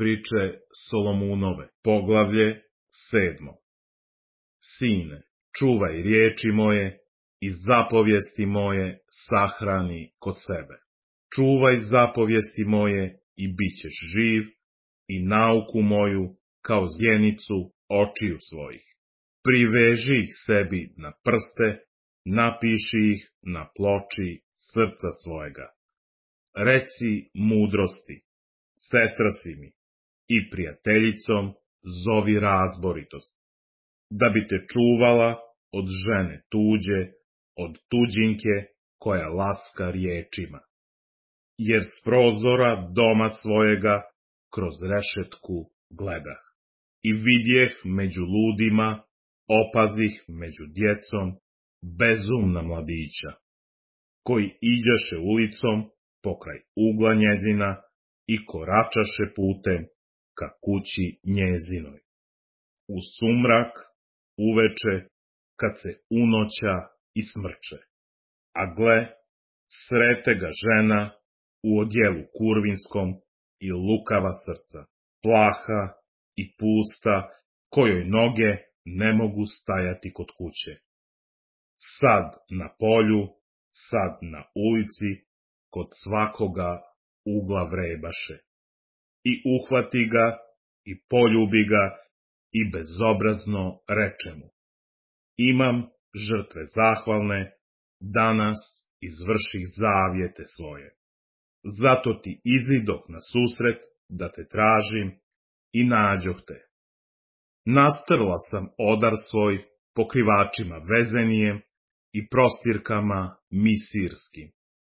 Priče Solomunove, poglavlje 7. Sine, čuvaj riječi moje i zapovijesti moje sahrani kod sebe. Čuvaj zapovijesti moje i bit ćeš živ, i nauku moju kao zjenicu očiju svojih. Priveži ih sebi na prste, napiši ih na ploči srca svojega. Reci mudrosti, sestra si mi, i prijateljicom zovi razboritost, da bi te čuvala od žene tuđe, od tuđinke koja laska riječima. Jer s prozora doma svojega kroz rešetku gledah i vidjeh među ludima, opazih među djecom bezumna mladića, koji iđaše ulicom pokraj ugla njezina i koračaše putem ka kući njezinoj. U sumrak, uveče, kad se unoća i smrče. A gle, srete ga žena u odjelu kurvinskom i lukava srca, plaha i pusta, kojoj noge ne mogu stajati kod kuće. Sad na polju, sad na ulici, kod svakoga ugla vrebaše. I uhvati ga, i poljubi ga, i bezobrazno reče mu: imam žrtve zahvalne, danas izvrših zavjete svoje. Zato ti izidoh na susret da te tražim i nađoh te. Nastrla sam odar svoj pokrivačima vezenijem i prostirkama misirskim.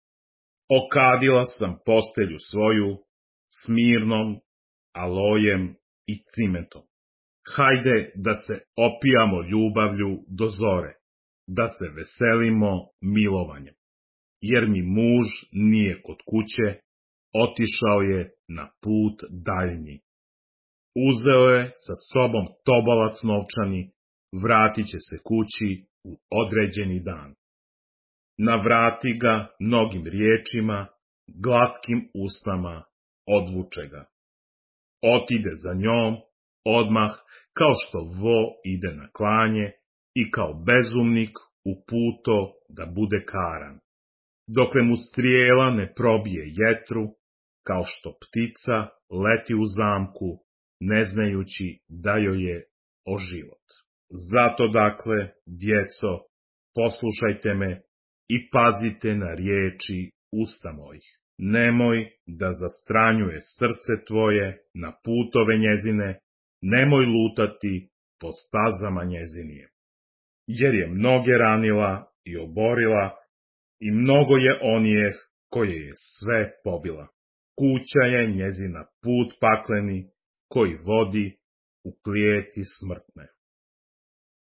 Okadila sam postelju svoju smirnom, alojem i cimetom. Hajde da se opijamo ljubavlju do zore, da se veselimo milovanjem. Jer mi muž nije kod kuće, otišao je na put daljnji. Uzeo je sa sobom tobalac novčani, vratit će se kući u određeni dan. Navrati ga mnogim riječima, glatkim usnama odvuče ga. Otide za njom, odmah, kao što vo ide na klanje i kao bezumnik uputo da bude karan. Dokle mu strijela ne probije jetru, kao što ptica leti u zamku, ne znajući da joj je o život. Zato dakle, djeco, poslušajte me i pazite na riječi usta mojih. Nemoj da zastranjuje srce tvoje na putove njezine, nemoj lutati po stazama njezinijem. Jer je mnoge ranila i oborila, i mnogo je onijeh koje je sve pobila. Kuća je njezina put pakleni, koji vodi u klijeti smrtne.